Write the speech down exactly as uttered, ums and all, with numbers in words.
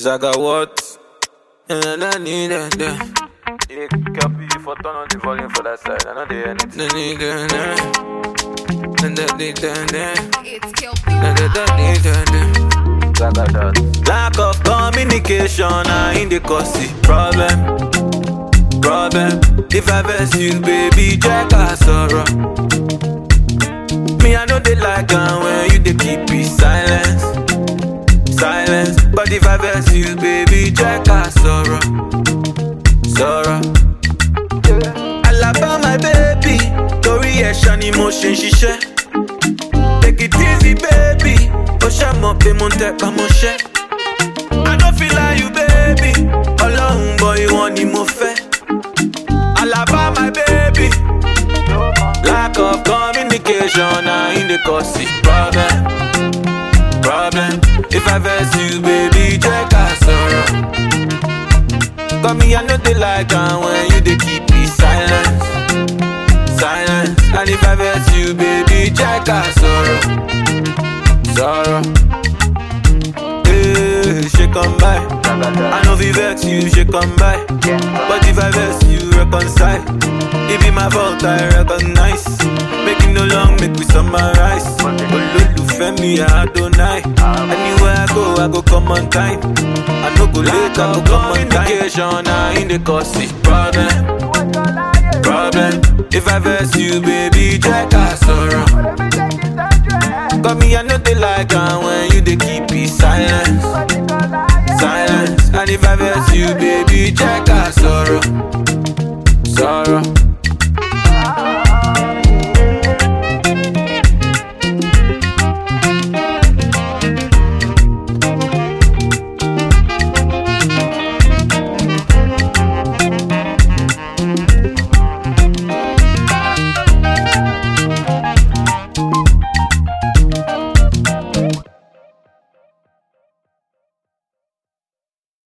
Zaga what? And I need that. Yeah, copy for turn on the volume for that side. I know they hear it. The nigga that. And that need that. It's Kelpie. And that need that. Zaga that. Lack of communication, I in the cause the problem. Problem. If I vex you, baby, check our sorrow. Me, I know they like it when you they keep it silence. Silence. But if I vex you, baby, check our sorrow. Sorrow. I love my baby. Tori Eshan emotion, she share. Take it easy, baby. Push up, pay mon tech, mon share. I don't feel like you, baby. Alone, boy, you want the more fair. I love my baby. Lack of communication, I in the cause it problem. Problem. If I vex you, baby, check our sorrow. Got me, I know they like it when you they keep it silence. Silence. And if I vex you, baby, check our sorrow. Sorrow. Hey, she come by. I know if you vex you, she come by. But if I vex you, reconcile. It be my fault, I recognize. Making no long, make we summarize. Olufemi, I don't lie. Anywhere I go, I go come on time. I no go late, I go come on time. Communication, I in the cause it problem. Problem. If I vex you, baby, check our sorrow. Got me, I know they like it when you they keep it silence. Silence. And if I vex you, baby, check our sorrow. Sorrow.